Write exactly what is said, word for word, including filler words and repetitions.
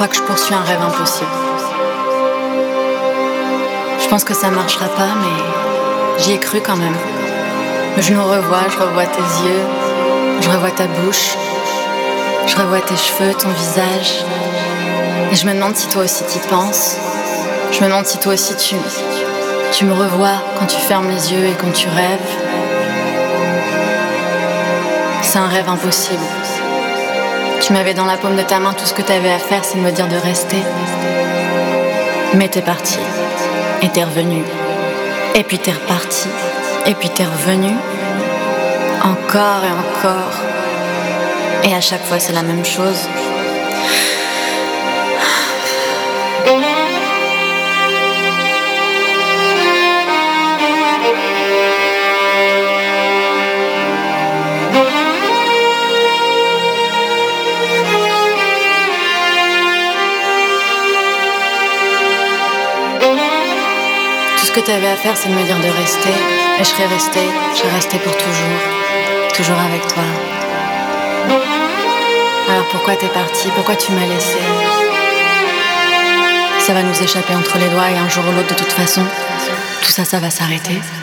crois que je poursuis un rêve impossible. Je pense que ça marchera pas, mais j'y ai cru quand même. Je nous revois, je revois tes yeux, je revois ta bouche, je revois tes cheveux, ton visage. Et je me demande si toi aussi t'y penses. Je me demande si toi aussi tu, tu me revois quand tu fermes les yeux et quand tu rêves. C'est un rêve impossible. Tu m'avais dans la paume de ta main, tout ce que t'avais à faire, c'est de me dire de rester. Mais t'es parti, et t'es revenu. Et puis t'es reparti, et puis t'es revenu. Encore et encore. Et à chaque fois, c'est la même chose. Tout ce que t'avais à faire, c'est de me dire de rester. Et je serais restée, je serais restée pour toujours. Toujours avec toi. Alors pourquoi t'es parti? Pourquoi tu m'as laissé? Ça va nous échapper entre les doigts et un jour ou l'autre, de toute façon, tout ça, ça va s'arrêter.